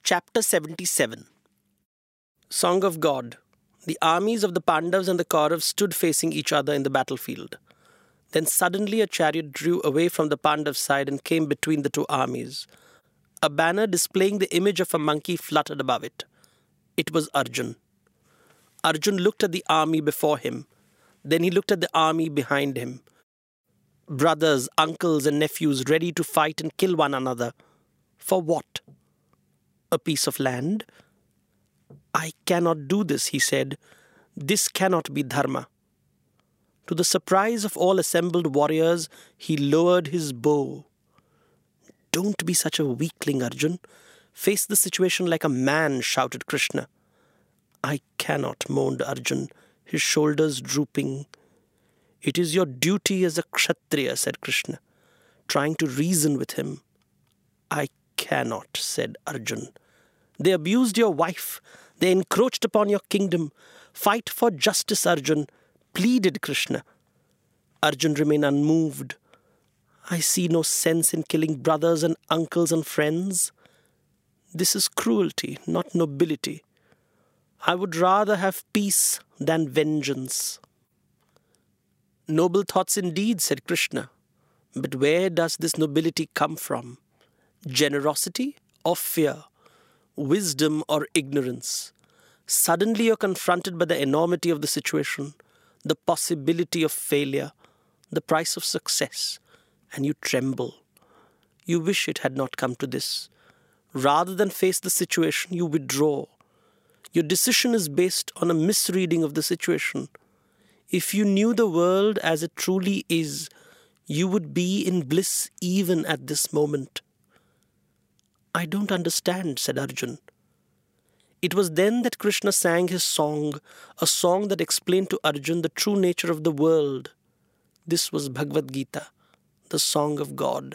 Chapter 77 Song of God. The armies of the Pandavas and the Kauravas stood facing each other in the battlefield. Then suddenly a chariot drew away from the Pandav side and came between the two armies. A banner displaying the image of a monkey fluttered above it. It was Arjun. Arjun looked at the army before him. Then he looked at the army behind him. Brothers, uncles and nephews ready to fight and kill one another. For what? A piece of land? I cannot do this, he said. This cannot be dharma. To the surprise of all assembled warriors, he lowered his bow. Don't be such a weakling, Arjun. Face the situation like a man, shouted Krishna. I cannot, moaned Arjun, his shoulders drooping. It is your duty as a kshatriya, said Krishna, trying to reason with him. I cannot, said Arjun. They abused your wife. They encroached upon your kingdom. Fight for justice, Arjun, pleaded Krishna. Arjun remained unmoved. I see no sense in killing brothers and uncles and friends. This is cruelty, not nobility. I would rather have peace than vengeance. Noble thoughts indeed, said Krishna. But where does this nobility come from? Generosity or fear? Wisdom or ignorance? Suddenly you're confronted by the enormity of the situation, the possibility of failure, the price of success, and you tremble. You wish it had not come to this. Rather than face the situation, you withdraw. Your decision is based on a misreading of the situation. If you knew the world as it truly is, you would be in bliss even at this moment. I don't understand, said Arjun. It was then that Krishna sang his song, a song that explained to Arjun the true nature of the world. This was Bhagavad Gita, the song of God.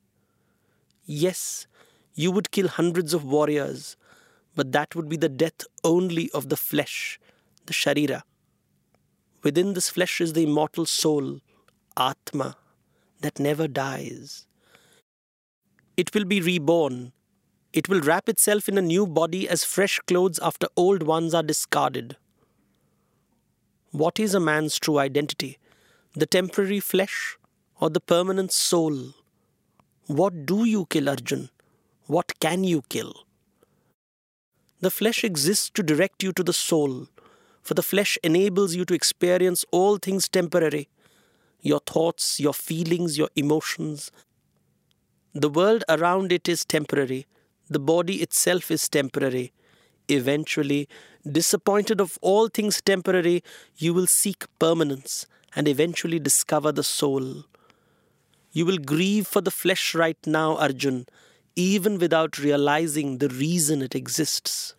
Yes, you would kill hundreds of warriors, but that would be the death only of the flesh, the sharira. Within this flesh is the immortal soul, Atma, that never dies. It will be reborn. It will wrap itself in a new body as fresh clothes after old ones are discarded. What is a man's true identity? The temporary flesh or the permanent soul? What do you kill, Arjun? What can you kill? The flesh exists to direct you to the soul, for the flesh enables you to experience all things temporary, your thoughts, your feelings, your emotions. The world around it is temporary. The body itself is temporary. Eventually, disappointed of all things temporary, you will seek permanence and eventually discover the soul. You will grieve for the flesh right now, Arjun, even without realizing the reason it exists.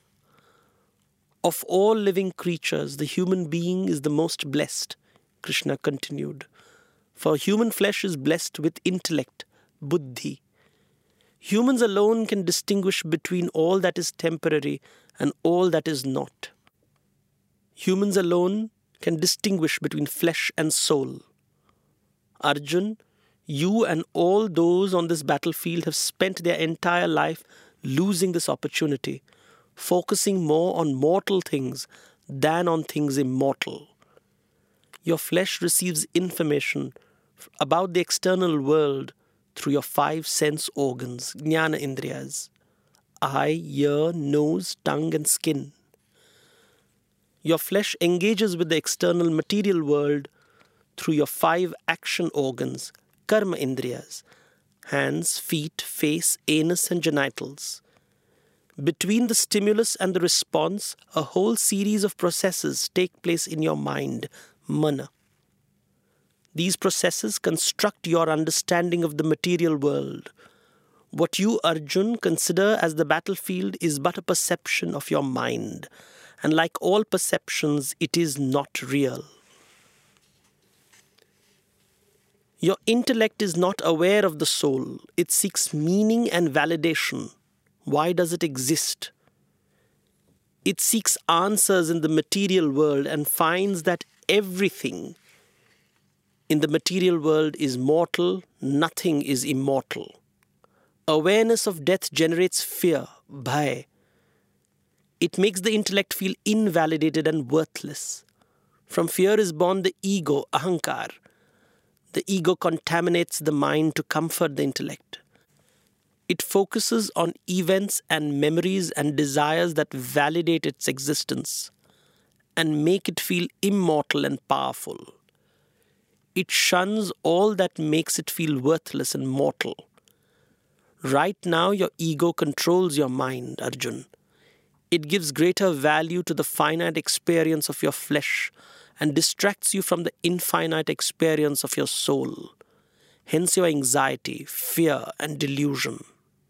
Of all living creatures, the human being is the most blessed, Krishna continued. For human flesh is blessed with intellect, buddhi. Humans alone can distinguish between all that is temporary and all that is not. Humans alone can distinguish between flesh and soul. Arjun, you and all those on this battlefield have spent their entire life losing this opportunity, focusing more on mortal things than on things immortal. Your flesh receives information about the external world through your 5 sense organs, jnana indriyas, eye, ear, nose, tongue and skin. Your flesh engages with the external material world through your 5 action organs, karma indriyas, hands, feet, face, anus and genitals. Between the stimulus and the response, a whole series of processes take place in your mind, mana. These processes construct your understanding of the material world. What you, Arjun, consider as the battlefield is but a perception of your mind, and like all perceptions, it is not real. Your intellect is not aware of the soul. It seeks meaning and validation. Why does it exist? It seeks answers in the material world and finds that everything in the material world is mortal, nothing is immortal. Awareness of death generates fear, bhaya, It makes the intellect feel invalidated and worthless. From fear is born the ego, ahankar. The ego contaminates the mind to comfort the intellect. It focuses on events and memories and desires that validate its existence and make it feel immortal and powerful. It shuns all that makes it feel worthless and mortal. Right now, your ego controls your mind, Arjun. It gives greater value to the finite experience of your flesh and distracts you from the infinite experience of your soul. Hence your anxiety, fear, and delusion.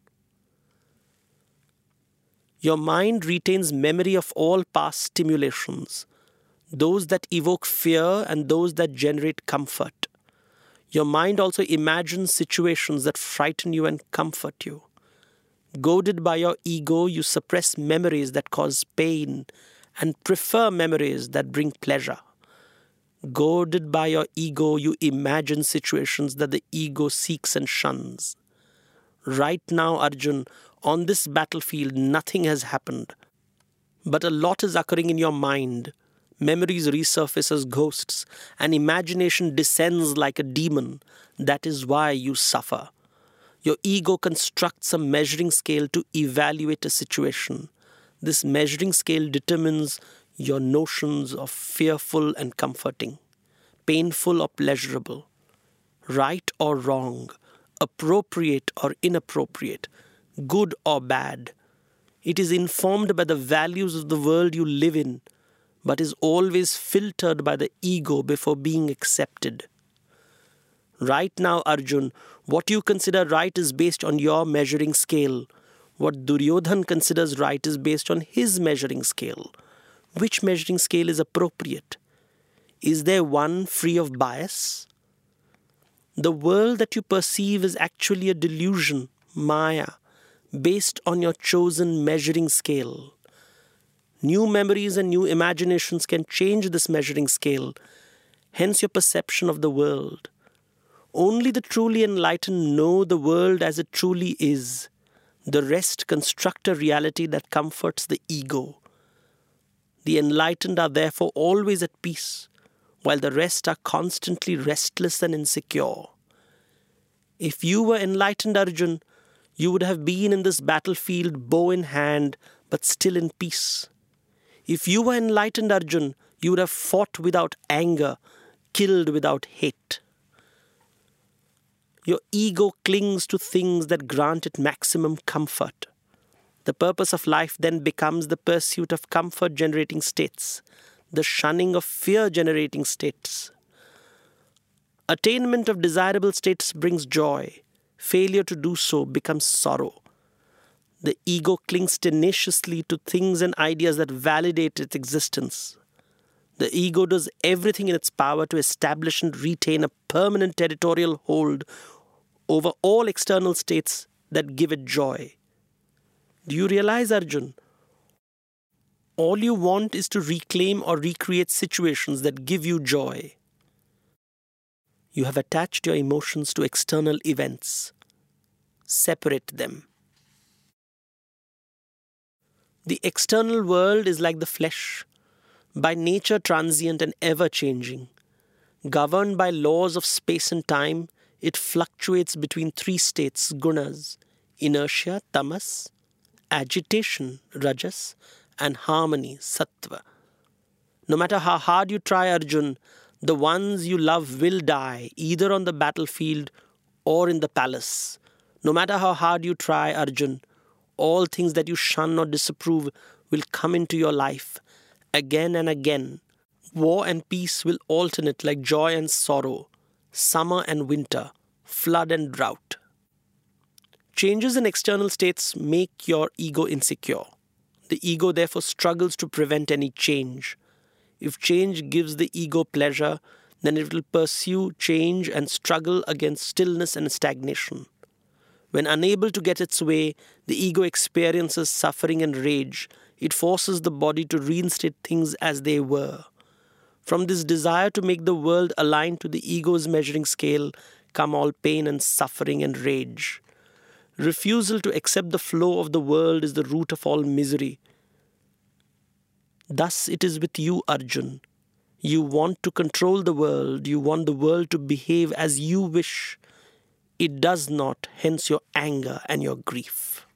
Your mind retains memory of all past stimulations, those that evoke fear and those that generate comfort. Your mind also imagines situations that frighten you and comfort you. Goaded by your ego, you suppress memories that cause pain and prefer memories that bring pleasure. Goaded by your ego, you imagine situations that the ego seeks and shuns. Right now, Arjun, on this battlefield, nothing has happened. But a lot is occurring in your mind. Memories resurface as ghosts, and imagination descends like a demon. That is why you suffer. Your ego constructs a measuring scale to evaluate a situation. This measuring scale determines your notions of fearful and comforting, painful or pleasurable, right or wrong, appropriate or inappropriate, good or bad. It is informed by the values of the world you live in, but is always filtered by the ego before being accepted. Right now, Arjun, what you consider right is based on your measuring scale. What Duryodhan considers right is based on his measuring scale. Which measuring scale is appropriate? Is there one free of bias? The world that you perceive is actually a delusion, Maya, based on your chosen measuring scale. New memories and new imaginations can change this measuring scale, hence your perception of the world. Only the truly enlightened know the world as it truly is. The rest construct a reality that comforts the ego. The enlightened are therefore always at peace, while the rest are constantly restless and insecure. If you were enlightened, Arjun, you would have been in this battlefield bow in hand, but still in peace. If you were enlightened, Arjun, you would have fought without anger, killed without hate. Your ego clings to things that grant it maximum comfort. The purpose of life then becomes the pursuit of comfort-generating states, the shunning of fear-generating states. Attainment of desirable states brings joy. Failure to do so becomes sorrow. The ego clings tenaciously to things and ideas that validate its existence. The ego does everything in its power to establish and retain a permanent territorial hold over all external states that give it joy. Do you realize, Arjun? All you want is to reclaim or recreate situations that give you joy. You have attached your emotions to external events. Separate them. The external world is like the flesh, by nature transient and ever-changing. Governed by laws of space and time, it fluctuates between three states, gunas: inertia, tamas, agitation, rajas, and harmony, sattva. No matter how hard you try, Arjun, the ones you love will die, either on the battlefield or in the palace. No matter how hard you try, Arjun, all things that you shun or disapprove will come into your life again and again. War and peace will alternate like joy and sorrow, summer and winter, flood and drought. Changes in external states make your ego insecure. The ego therefore struggles to prevent any change. If change gives the ego pleasure, then it will pursue change and struggle against stillness and stagnation. When unable to get its way, the ego experiences suffering and rage. It forces the body to reinstate things as they were. From this desire to make the world align to the ego's measuring scale come all pain and suffering and rage. Refusal to accept the flow of the world is the root of all misery. Thus it is with you, Arjun. You want to control the world, you want the world to behave as you wish. It does not, hence your anger and your grief.